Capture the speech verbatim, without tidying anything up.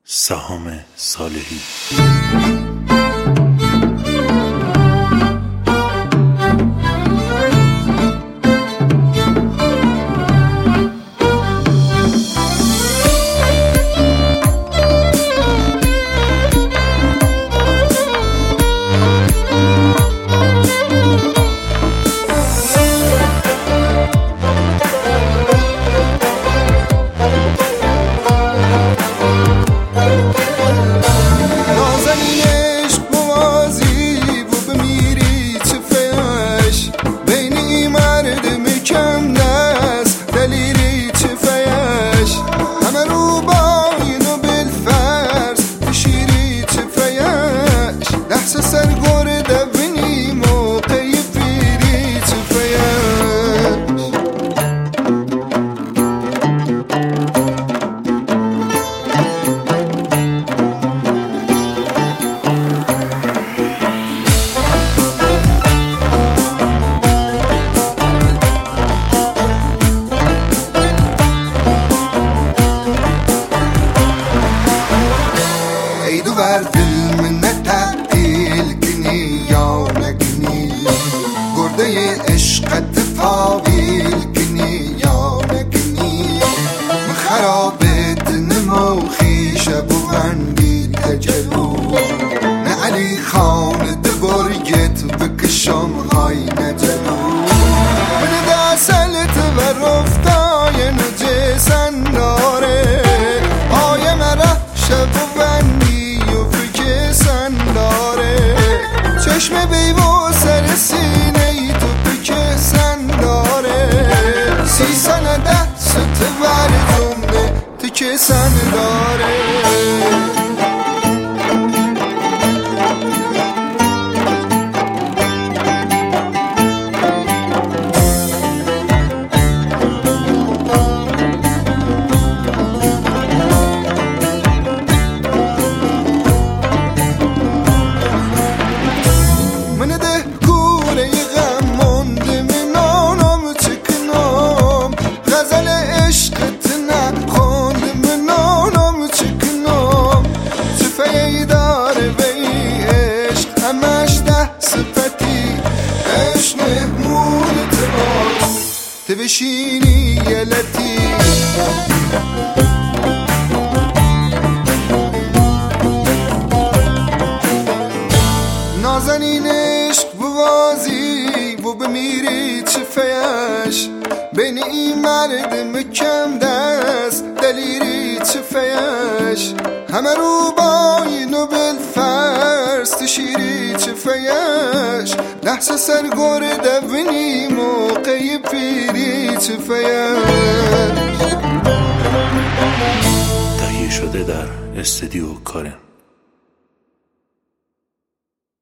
سهام صالحی. دل منت تقیل یا نگنی گرده عشقت فاویل کنی یا نگنی خرابت نمو خیشه بوندی تجلو نه علی خان دگرگت بکشم های نجلو من دستلت و رفتای نجه سنداره آیه مرا شب بوندی چشم بیو سر سینه ای تو بکه سن داره سی سنه دست ور جمله تو که سن داره تبشینی یلتی نازنین عشق بوازی و بمیری چه فیش بین این مرد مکم دست دلیری چه فیش همه رو بای نوبل فرست شیری چه فیش لحظه سرگور دوینی موقعی پیری چه فیش تهیه شده در استودیو کارن.